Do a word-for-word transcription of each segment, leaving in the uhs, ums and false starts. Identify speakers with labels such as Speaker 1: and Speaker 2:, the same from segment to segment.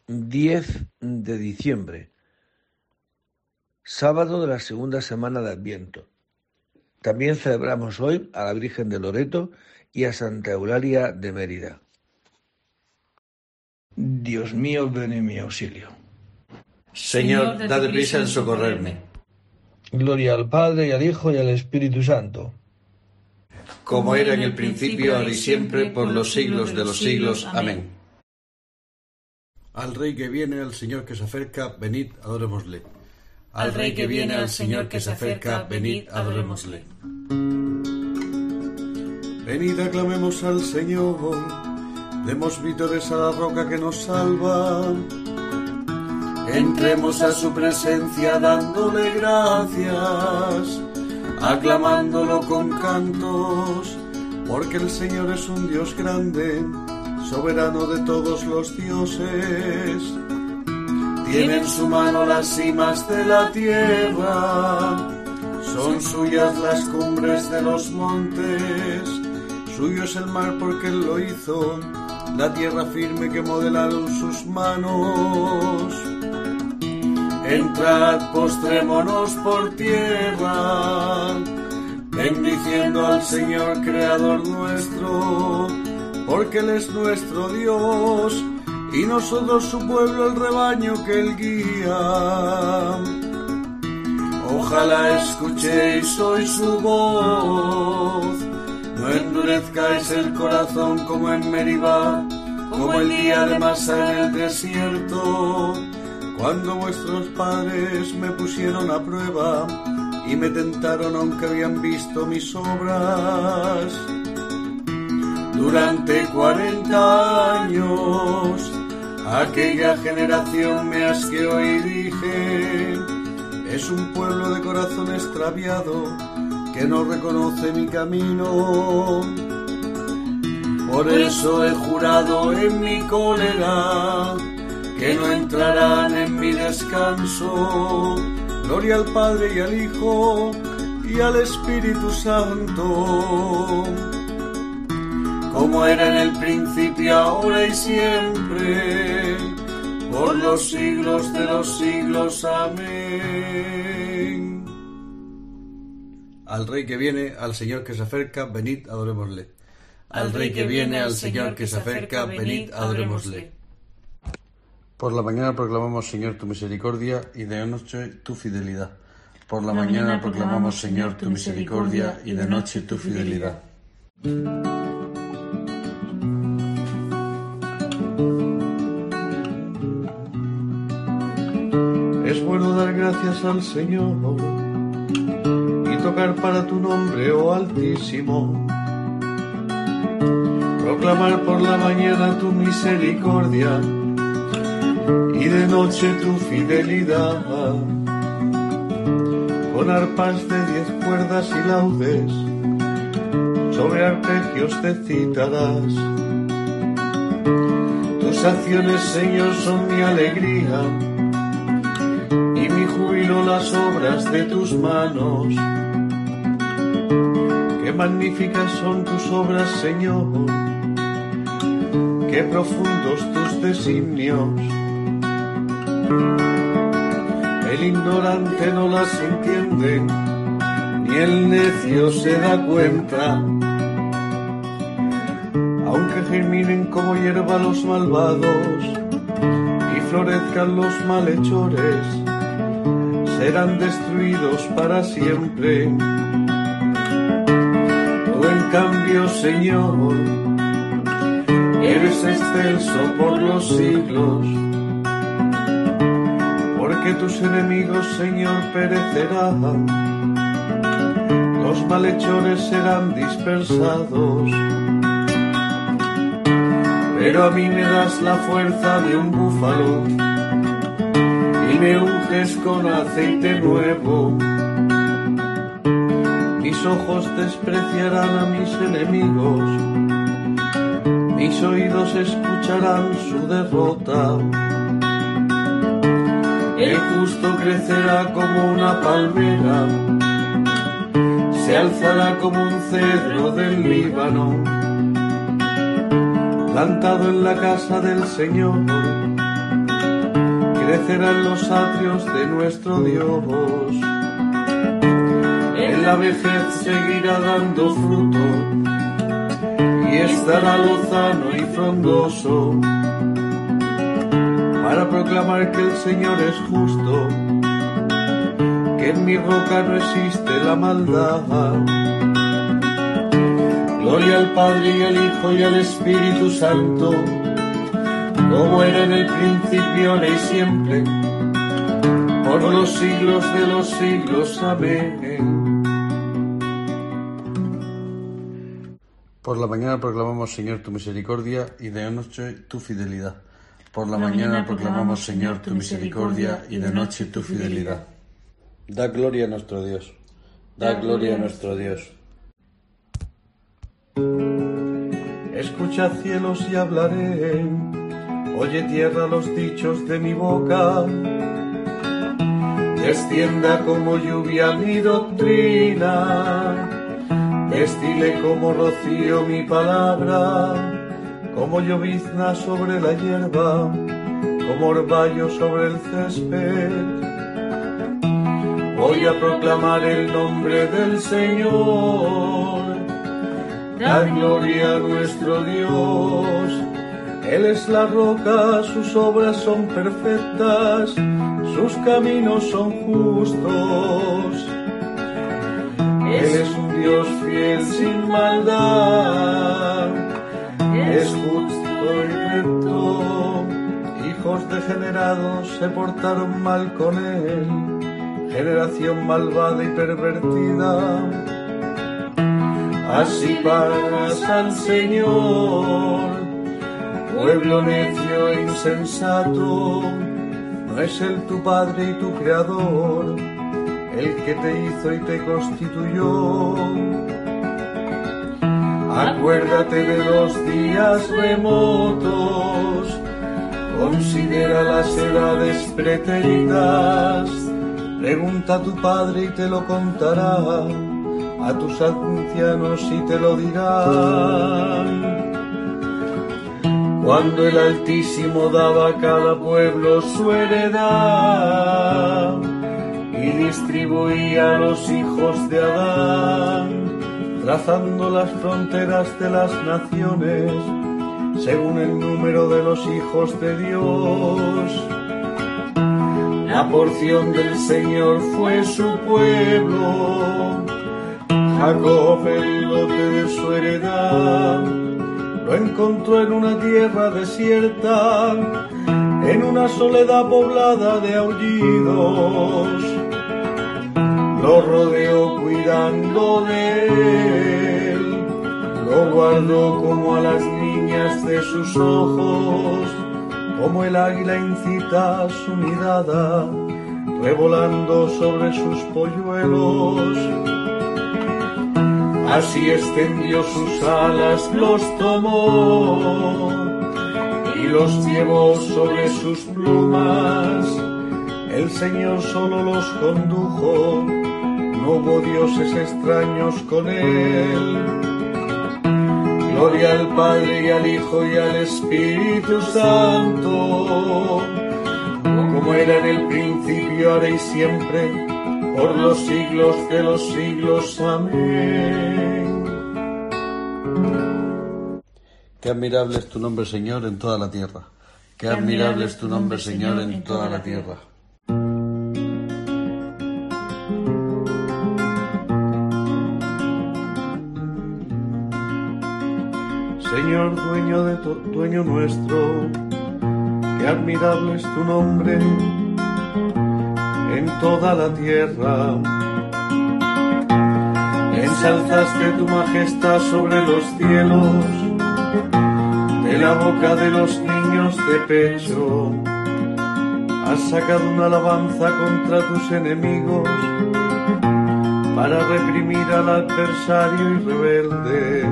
Speaker 1: diez de diciembre, sábado de la segunda semana de Adviento. También celebramos hoy a la Virgen de Loreto y a Santa Eulalia de Mérida. Dios mío, ven en mi auxilio.
Speaker 2: Señor, dad prisa en socorrerme.
Speaker 1: Gloria al Padre, y al Hijo, y al Espíritu Santo.
Speaker 2: Como era en el principio, ahora y siempre, por los siglos de los siglos. Amén.
Speaker 3: Al Rey que viene, al Señor que se acerca, venid, adorémosle.
Speaker 2: Al Rey que viene, al Señor que se acerca, venid, adorémosle.
Speaker 3: Venid, aclamemos al Señor, demos vítores a la roca que nos salva.
Speaker 2: Entremos a su presencia dándole gracias, aclamándolo con cantos,
Speaker 3: porque el Señor es un Dios grande, soberano de todos los dioses.
Speaker 2: Tiene en su mano las cimas de la tierra,
Speaker 3: son suyas las cumbres de los montes, suyo es el mar porque él lo hizo, la tierra firme que modelaron sus manos.
Speaker 2: Entrad, postrémonos por tierra, bendiciendo al Señor Creador nuestro,
Speaker 3: porque Él es nuestro Dios, y nosotros su pueblo, el rebaño que Él guía.
Speaker 2: Ojalá escuchéis hoy su voz, no endurezcáis el corazón como en Meribá, como el día de Masá en el desierto,
Speaker 3: cuando vuestros padres me pusieron a prueba y me tentaron aunque habían visto mis obras.
Speaker 2: Durante cuarenta años aquella generación me asqueó y dije:
Speaker 3: es un pueblo de corazón extraviado que no reconoce mi camino.
Speaker 2: Por eso he jurado en mi cólera que no entrarán en mi descanso.
Speaker 3: Gloria al Padre y al Hijo y al Espíritu Santo,
Speaker 2: como era en el principio, ahora y siempre, por los siglos de los siglos. Amén.
Speaker 3: Al Rey que viene, al Señor que se acerca, venid, adorémosle.
Speaker 2: Al Rey que viene, al Señor que se acerca, venid, adorémosle.
Speaker 3: Por la mañana proclamamos, Señor, tu misericordia, y de noche tu fidelidad. Por la,
Speaker 4: la
Speaker 3: mañana,
Speaker 4: mañana
Speaker 3: proclamamos, Señor, tu misericordia, y de noche tu fidelidad. Es bueno dar gracias al Señor y tocar para tu nombre, oh Altísimo. Proclamar por la mañana tu misericordia y de noche tu fidelidad, con arpas de diez cuerdas y laudes, sobre arpegios te citarás. Tus acciones, Señor, son mi alegría, y mi júbilo las obras de tus manos. Qué magníficas son tus obras, Señor, qué profundos tus designios. El ignorante no las entiende, ni el necio se da cuenta. Aunque germinen como hierba los malvados y florezcan los malhechores, serán destruidos para siempre. Tú, en cambio, Señor, eres excelso por los siglos. Porque tus enemigos, Señor, perecerán, los malhechores serán dispersados. Pero a mí me das la fuerza de un búfalo y me unges con aceite nuevo. Mis ojos despreciarán a mis enemigos, mis oídos escucharán su derrota. El justo crecerá como una palmera, se alzará como un cedro del Líbano, plantado en la casa del Señor. crecerán los atrios de nuestro Dios. En la vejez seguirá dando fruto y estará lozano y frondoso para proclamar que el Señor es justo, que en mi roca no existe la maldad. Gloria al Padre y al Hijo y al Espíritu Santo, como era en el principio, ahora y siempre, por los siglos de los siglos. Amén.
Speaker 2: Por la mañana proclamamos, Señor, tu misericordia, y de noche tu fidelidad. Por la,
Speaker 4: Por la
Speaker 2: mañana
Speaker 4: mañana
Speaker 2: proclamamos, Señor, tu misericordia, y de noche tu fidelidad. Da gloria a nuestro Dios. Da gloria a nuestro Dios.
Speaker 3: Escuchad cielos y hablaré, oye tierra los dichos de mi boca. Descienda como lluvia mi doctrina, destile como rocío mi palabra, como llovizna sobre la hierba, como orvallo sobre el césped. Voy a proclamar el nombre del Señor. Da gloria a nuestro Dios. Él es la roca, sus obras son perfectas, sus caminos son justos. Él es un Dios fiel sin maldad, es justo y recto. Hijos degenerados se portaron mal con él, generación malvada y pervertida. Así pagas al Señor, pueblo necio e insensato. No es Él tu Padre y tu Creador, el que te hizo y te constituyó. Acuérdate de los días remotos, considera las edades pretéritas. Pregunta a tu Padre y te lo contará, a tus ancianos y te lo dirán. Cuando el Altísimo daba a cada pueblo su heredad y distribuía a los hijos de Adán, trazando las fronteras de las naciones según el número de los hijos de Dios. La porción del Señor fue su pueblo, Jacob el lote de su heredad. Lo encontró en una tierra desierta, en una soledad poblada de aullidos. Lo rodeó cuidando de él, lo guardó como a las niñas de sus ojos, como el águila incita a su mirada, revolando sobre sus polluelos. Así extendió sus alas, los tomó y los llevó sobre sus plumas. El Señor solo los condujo, no hubo dioses extraños con él. Gloria al Padre y al Hijo y al Espíritu Santo, como era en el principio, ahora y siempre, por los siglos de los siglos. Amén.
Speaker 2: Qué admirable es tu nombre, Señor, en toda la tierra. Qué admirable es tu nombre, Señor, en toda la tierra.
Speaker 3: Señor, dueño de tu, dueño nuestro, qué admirable es tu nombre en toda la tierra. Ensalzaste tu majestad sobre los cielos, de la boca de los niños de pecho. Has sacado una alabanza contra tus enemigos, para reprimir al adversario y rebelde.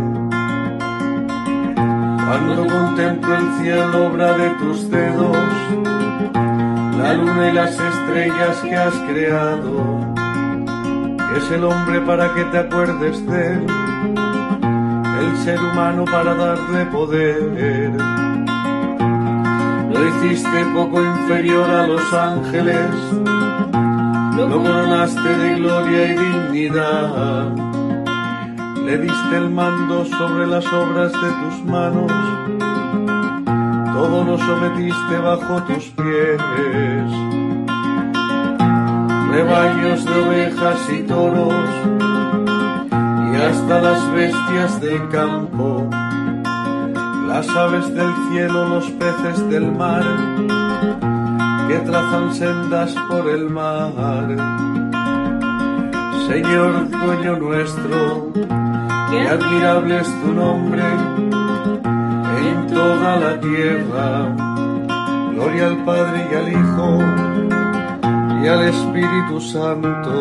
Speaker 3: Cuando contemplo el cielo, obra de tus dedos, la luna y las estrellas que has creado, ¿qué es el hombre para que te acuerdes de él? El ser humano para darle poder. lo hiciste poco inferior a los ángeles, lo coronaste de gloria y dignidad, le diste el mando sobre las obras de tus manos, todo lo sometiste bajo tus pies. Rebaños de ovejas y toros, y hasta las bestias del campo, las aves del cielo, los peces del mar, que trazan sendas por el mar. Señor, dueño nuestro, qué admirable es tu nombre en toda la tierra. Gloria al Padre y al Hijo y al Espíritu Santo,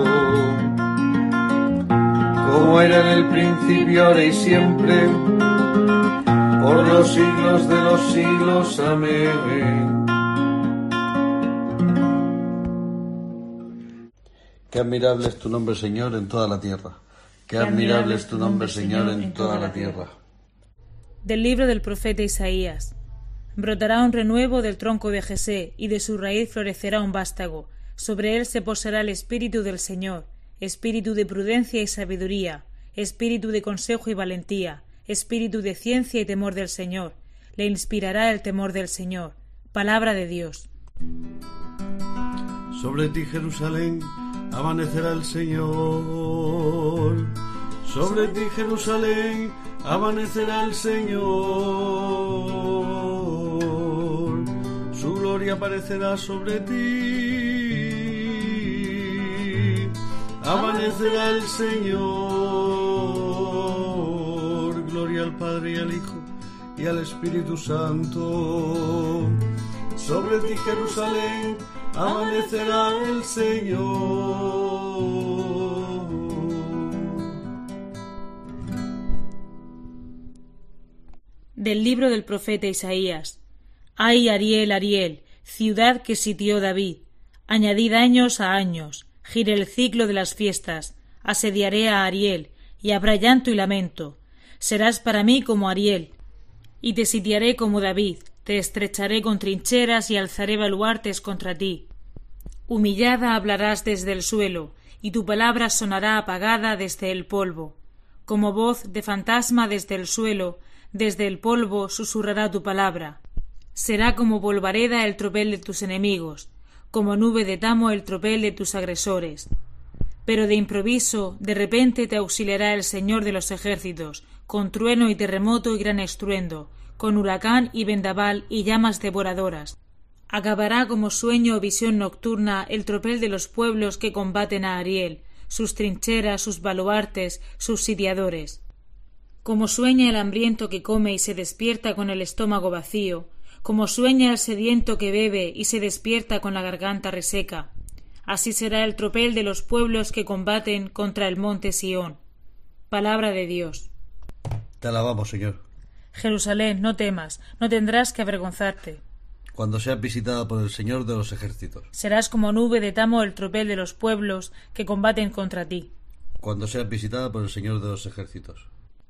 Speaker 3: como era en el principio, ahora y siempre, por los siglos de los siglos. Amén.
Speaker 2: Qué admirable es tu nombre, Señor, en toda la tierra. Qué admirable es tu nombre, Señor, en toda la tierra.
Speaker 4: Del libro del profeta Isaías. Brotará un renuevo del tronco de Jesé, y de su raíz florecerá un vástago. Sobre él se posará el espíritu del Señor, espíritu de prudencia y sabiduría, espíritu de consejo y valentía, espíritu de ciencia y temor del Señor. Le inspirará el temor del Señor. Palabra de Dios.
Speaker 3: Sobre ti, Jerusalén, amanecerá el Señor. Sobre ti, Jerusalén, amanecerá el Señor. Su gloria aparecerá sobre ti. Amanecerá el Señor. Gloria al Padre y al Hijo y al Espíritu Santo. Sobre ti, Jerusalén, amanecerá el Señor.
Speaker 4: Del libro del profeta Isaías. Ay, Ariel, Ariel, ciudad que sitió David. Añadid años a años, gire el ciclo de las fiestas. Asediaré a Ariel, y habrá llanto y lamento. Serás para mí como Ariel, y te sitiaré como David. Te estrecharé con trincheras y alzaré baluartes contra ti. Humillada hablarás desde el suelo, y tu palabra sonará apagada desde el polvo. Como voz de fantasma desde el suelo, desde el polvo susurrará tu palabra. Será como polvareda el tropel de tus enemigos, como nube de tamo el tropel de tus agresores. Pero de improviso, de repente te auxiliará el Señor de los ejércitos, con trueno y terremoto y gran estruendo, con huracán y vendaval y llamas devoradoras. Acabará como sueño o visión nocturna el tropel de los pueblos que combaten a Ariel, sus trincheras, sus baluartes, sus sitiadores. Como sueña el hambriento que come y se despierta con el estómago vacío, como sueña el sediento que bebe y se despierta con la garganta reseca. Así será el tropel de los pueblos que combaten contra el monte Sión. Palabra de Dios.
Speaker 2: Te alabamos, Señor.
Speaker 4: Jerusalén, no temas, no tendrás que avergonzarte.
Speaker 2: Cuando seas visitada por el Señor de los ejércitos.
Speaker 4: Serás como nube de tamo el tropel de los pueblos que combaten contra ti.
Speaker 2: Cuando seas visitada por el Señor de los ejércitos.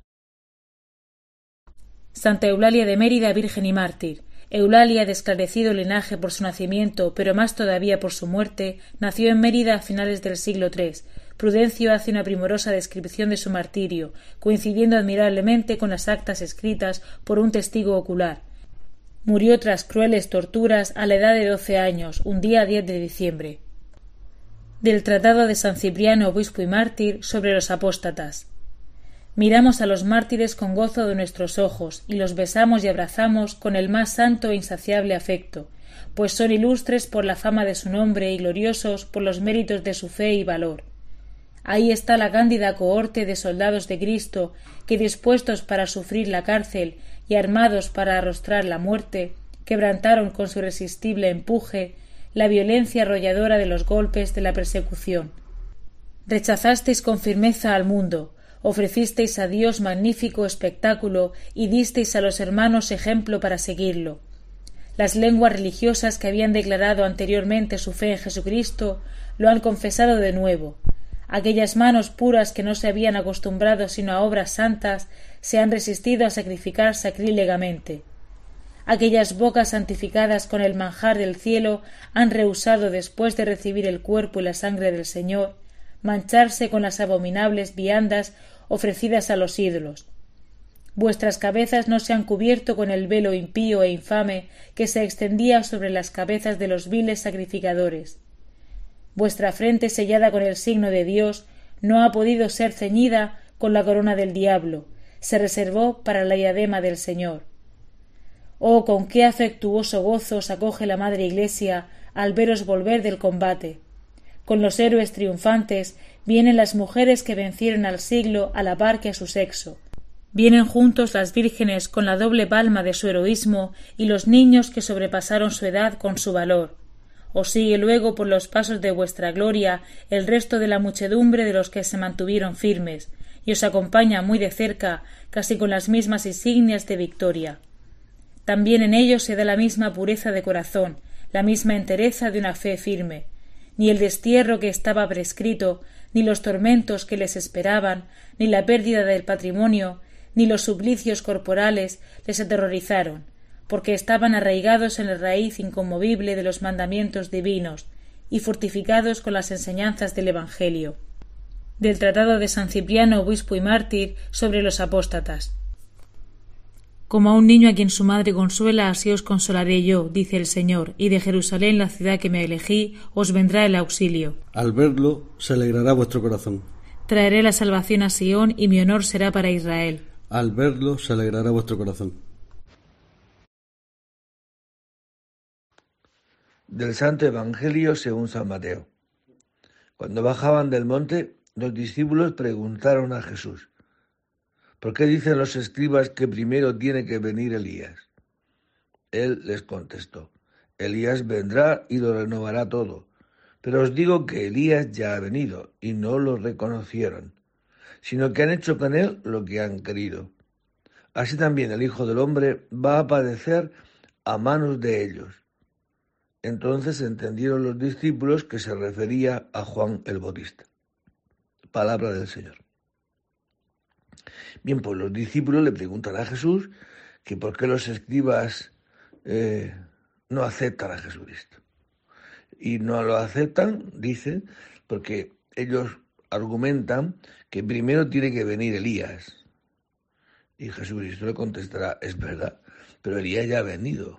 Speaker 4: Santa Eulalia de Mérida, virgen y mártir. Eulalia, de esclarecido linaje por su nacimiento, pero más todavía por su muerte, nació en Mérida a finales del siglo tercero. Prudencio hace una primorosa descripción de su martirio, coincidiendo admirablemente con las actas escritas por un testigo ocular. Murió tras crueles torturas a la edad de doce años, un día diez de diciembre. Del Tratado de San Cipriano, obispo y mártir, sobre los apóstatas. Miramos a los mártires con gozo de nuestros ojos, y los besamos y abrazamos con el más santo e insaciable afecto, pues son ilustres por la fama de su nombre y gloriosos por los méritos de su fe y valor. Ahí está la cándida cohorte de soldados de Cristo que, dispuestos para sufrir la cárcel y armados para arrostrar la muerte, quebrantaron con su irresistible empuje la violencia arrolladora de los golpes de la persecución. Rechazasteis con firmeza al mundo, ofrecisteis a Dios magnífico espectáculo y disteis a los hermanos ejemplo para seguirlo. Las lenguas religiosas que habían declarado anteriormente su fe en Jesucristo lo han confesado de nuevo. Aquellas manos puras que no se habían acostumbrado sino a obras santas se han resistido a sacrificar sacrílegamente. Aquellas bocas santificadas con el manjar del cielo han rehusado, después de recibir el cuerpo y la sangre del Señor, mancharse con las abominables viandas ofrecidas a los ídolos. Vuestras cabezas no se han cubierto con el velo impío e infame que se extendía sobre las cabezas de los viles sacrificadores. Vuestra frente sellada con el signo de Dios no ha podido ser ceñida con la corona del diablo, se reservó para la diadema del Señor. Oh, con qué afectuoso gozo os acoge la Madre Iglesia al veros volver del combate. Con los héroes triunfantes vienen las mujeres que vencieron al siglo a la par que a su sexo. Vienen juntos las vírgenes con la doble palma de su heroísmo y los niños que sobrepasaron su edad con su valor. Os sigue luego por los pasos de vuestra gloria el resto de la muchedumbre de los que se mantuvieron firmes, y os acompaña muy de cerca, casi con las mismas insignias de victoria. También en ellos se da la misma pureza de corazón, la misma entereza de una fe firme. Ni el destierro que estaba prescrito, ni los tormentos que les esperaban, ni la pérdida del patrimonio, ni los suplicios corporales les aterrorizaron, porque estaban arraigados en la raíz inconmovible de los mandamientos divinos y fortificados con las enseñanzas del Evangelio. Del Tratado de San Cipriano, obispo y mártir, sobre los apóstatas. Como a un niño a quien su madre consuela, así os consolaré yo, dice el Señor, y de Jerusalén, la ciudad que me elegí, os vendrá el auxilio.
Speaker 3: Al verlo se alegrará vuestro corazón.
Speaker 4: Traeré la salvación a Sión, y mi honor será para Israel.
Speaker 3: Al verlo se alegrará vuestro corazón.
Speaker 1: Del Santo Evangelio según San Mateo. Cuando bajaban del monte, los discípulos preguntaron a Jesús: ¿por qué dicen los escribas que primero tiene que venir Elías? Él les contestó: Elías vendrá y lo renovará todo. Pero os digo que Elías ya ha venido y no lo reconocieron, sino que han hecho con él lo que han querido. Así también el Hijo del Hombre va a padecer a manos de ellos. Entonces entendieron los discípulos que se refería a Juan el Bautista. Palabra del Señor. Bien, pues los discípulos le preguntan a Jesús que por qué los escribas eh, no aceptan a Jesucristo. Y no lo aceptan, dicen, porque ellos argumentan que primero tiene que venir Elías. Y Jesucristo le contestará: es verdad, pero Elías ya ha venido.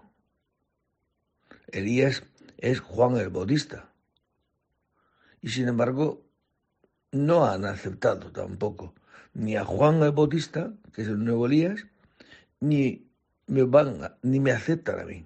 Speaker 1: Elías es Juan el Bautista. Y sin embargo, no han aceptado tampoco ni a Juan el Bautista, que es el nuevo Elías, ni me van a, ni me aceptan a mí.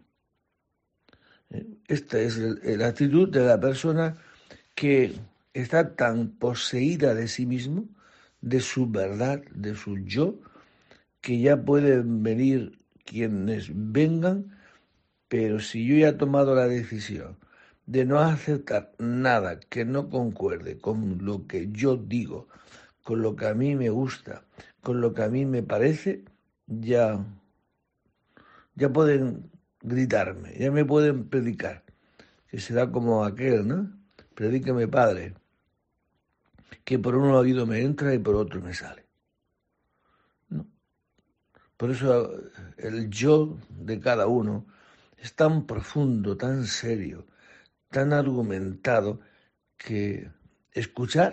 Speaker 1: Esta es la actitud de la persona que está tan poseída de sí mismo, de su verdad, de su yo, que ya pueden venir quienes vengan, pero si yo ya he tomado la decisión de no aceptar nada que no concuerde con lo que yo digo, con lo que a mí me gusta, con lo que a mí me parece, ya, ya pueden gritarme, ya me pueden predicar, que será como aquel, ¿no? Predíqueme, Padre, que por un oído me entra y por otro me sale. ¿No? Por eso el yo de cada uno es tan profundo, tan serio, tan argumentado, que escuchar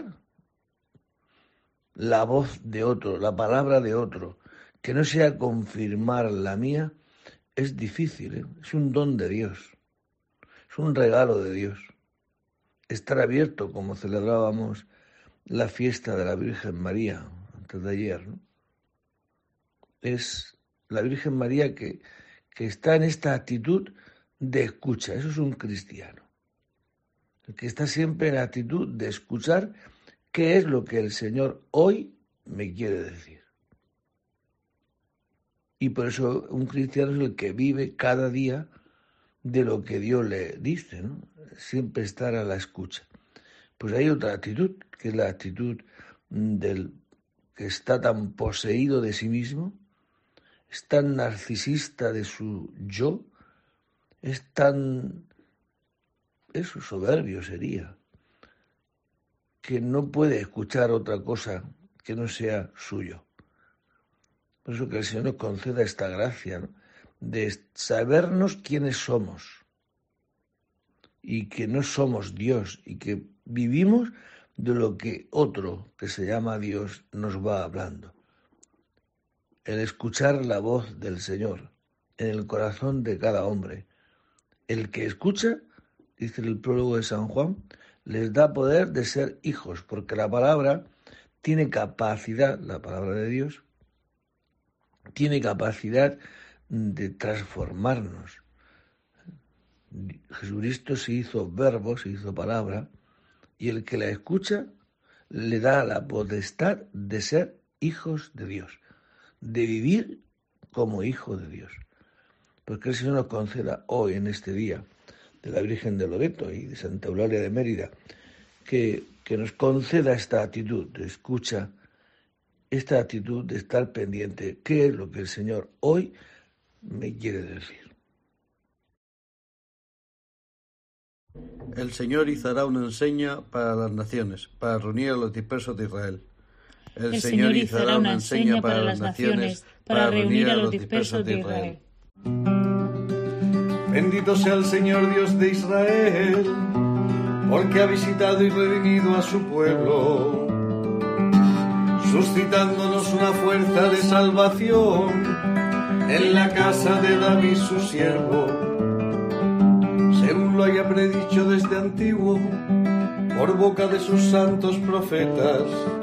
Speaker 1: la voz de otro, la palabra de otro, que no sea confirmar la mía, es difícil, ¿eh? Es un don de Dios, es un regalo de Dios. Estar abierto, como celebrábamos la fiesta de la Virgen María antes de ayer, ¿no? Es la Virgen María que, que está en esta actitud de escucha. Eso es un cristiano, el que está siempre en la actitud de escuchar qué es lo que el Señor hoy me quiere decir. Y por eso un cristiano es el que vive cada día de lo que Dios le dice, ¿no? Siempre estar a la escucha. Pues hay otra actitud, que es la actitud del que está tan poseído de sí mismo, es tan narcisista de su yo, es tan, eso, soberbio sería, que no puede escuchar otra cosa que no sea suyo. Por eso que el Señor nos conceda esta gracia, ¿no? de sabernos quiénes somos y que no somos Dios y que vivimos de lo que otro que se llama Dios nos va hablando. El escuchar la voz del Señor en el corazón de cada hombre. El que escucha, dice el prólogo de San Juan, les da poder de ser hijos, porque la palabra tiene capacidad, la palabra de Dios, tiene capacidad de transformarnos. Jesucristo se hizo verbo, se hizo palabra, y el que la escucha le da la potestad de ser hijos de Dios, de vivir como hijo de Dios. Porque el Señor nos conceda hoy, en este día de la Virgen de Loreto y de Santa Eulalia de Mérida, que, que nos conceda esta actitud de escucha, esta actitud de estar pendiente, qué es lo que el Señor hoy me quiere decir.
Speaker 3: El Señor izará una enseña para las naciones, para reunir a los dispersos de Israel.
Speaker 4: El, el Señor izará una enseña para las naciones, para reunir a los dispersos de Israel.
Speaker 2: Bendito sea el Señor Dios de Israel, porque ha visitado y redimido a su pueblo, suscitándonos una fuerza de salvación en la casa de David su siervo, según lo haya predicho desde antiguo por boca de sus santos profetas.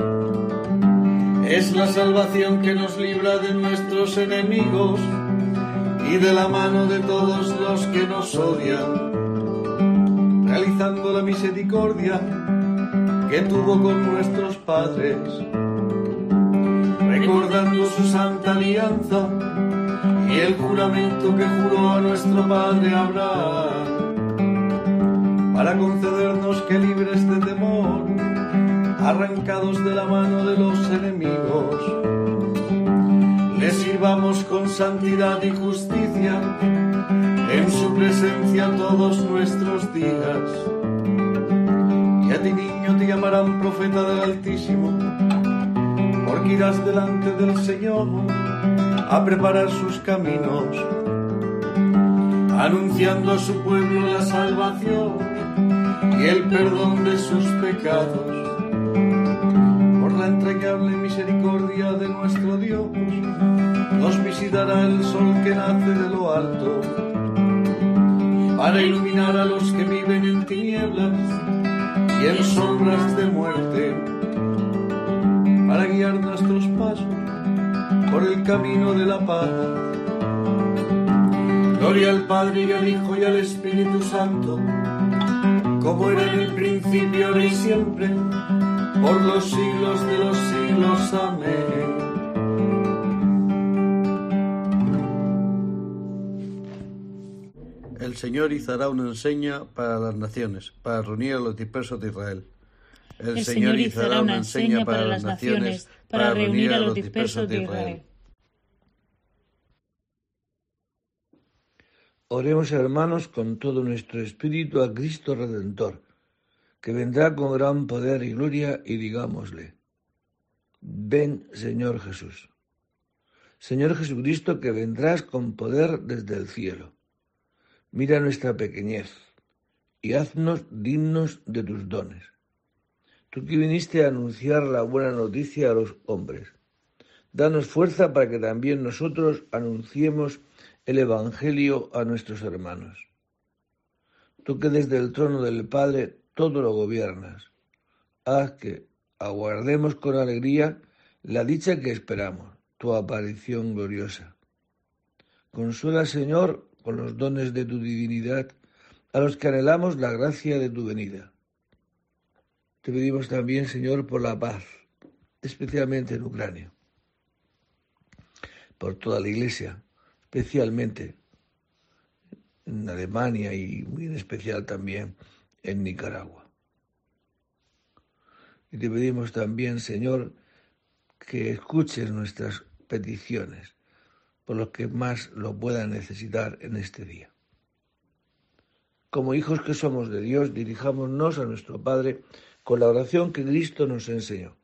Speaker 2: Es la salvación que nos libra de nuestros enemigos y de la mano de todos los que nos odian, realizando la misericordia que tuvo con nuestros padres, recordando su santa alianza y el juramento que juró a nuestro padre Abraham, para concedernos que libres de temor, arrancados de la mano de los enemigos, le sirvamos con santidad y justicia en su presencia todos nuestros días. Y a ti, niño, te llamarán profeta del Altísimo, porque irás delante del Señor a preparar sus caminos, anunciando a su pueblo la salvación y el perdón de sus pecados. Por la entrañable misericordia de nuestro Dios, nos visitará el sol que nace de lo alto, para iluminar a los que viven en tinieblas y en sombras de muerte, para guiar nuestros pasos por el camino de la paz. Gloria al Padre y al Hijo y al Espíritu Santo, como era en el principio, ahora y siempre, por los siglos de los siglos. Amén.
Speaker 3: El Señor izará una enseña para las naciones, para reunir a los dispersos de Israel.
Speaker 4: El, el Señor izará una enseña para las naciones, para reunir a los dispersos de Israel.
Speaker 1: Oremos, hermanos, con todo nuestro espíritu a Cristo Redentor, que vendrá con gran poder y gloria, y digámosle: ven, Señor Jesús. Señor Jesucristo, que vendrás con poder desde el cielo, mira nuestra pequeñez y haznos dignos de tus dones. Tú que viniste a anunciar la buena noticia a los hombres, danos fuerza para que también nosotros anunciemos el Evangelio a nuestros hermanos. Tú que desde el trono del Padre todo lo gobiernas, haz que aguardemos con alegría la dicha que esperamos, tu aparición gloriosa. Consuela, Señor, con los dones de tu divinidad a los que anhelamos la gracia de tu venida. Te pedimos también, Señor, por la paz, especialmente en Ucrania, por toda la Iglesia, especialmente en Alemania y muy en especial también en Nicaragua. Y te pedimos también, Señor, que escuches nuestras peticiones por los que más lo puedan necesitar en este día. Como hijos que somos de Dios, dirijámonos a nuestro Padre con la oración que Cristo nos enseñó.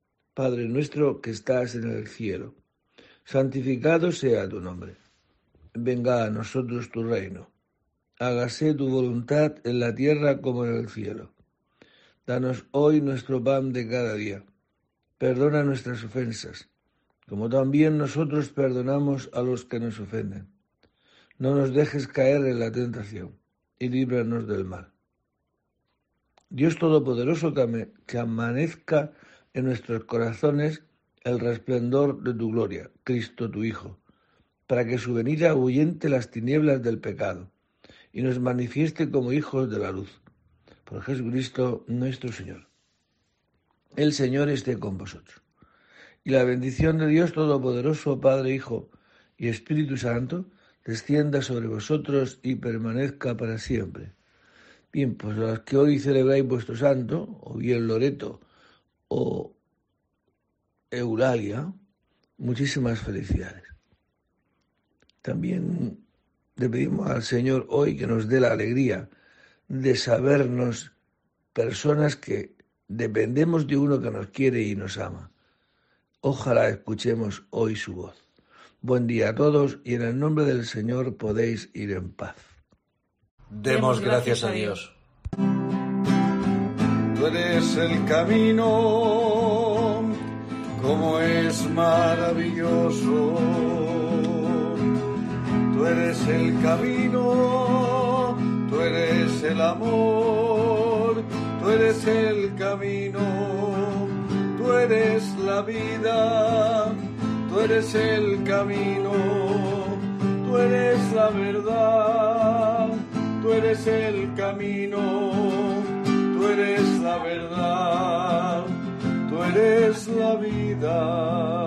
Speaker 1: Padre nuestro que estás en el cielo, santificado sea tu nombre. venga a nosotros tu reino. Hágase tu voluntad en la tierra como en el cielo. Danos hoy nuestro pan de cada día. Perdona nuestras ofensas, como también nosotros perdonamos a los que nos ofenden. No nos dejes caer en la tentación, y líbranos del mal. Dios Todopoderoso, que amanezca en nuestros corazones el resplendor de tu gloria, Cristo tu Hijo, para que su venida ahuyente las tinieblas del pecado, y nos manifieste como hijos de la luz. Por Jesucristo nuestro Señor. El Señor esté con vosotros. Y la bendición de Dios Todopoderoso, Padre, Hijo y Espíritu Santo, descienda sobre vosotros y permanezca para siempre. Bien, pues a los que hoy celebráis vuestro santo, o bien Loreto o Eulalia, muchísimas felicidades. También le pedimos al Señor hoy que nos dé la alegría de sabernos personas que dependemos de uno que nos quiere y nos ama. Ojalá escuchemos hoy su voz. Buen día a todos y en el nombre del Señor podéis ir en paz.
Speaker 3: Demos gracias a Dios.
Speaker 2: Tú eres el camino, como es maravilloso. Tú eres el camino, tú eres el amor, tú eres el camino, tú eres la vida, tú eres el camino, tú eres la verdad, tú eres el camino, tú eres la verdad, tú eres la vida.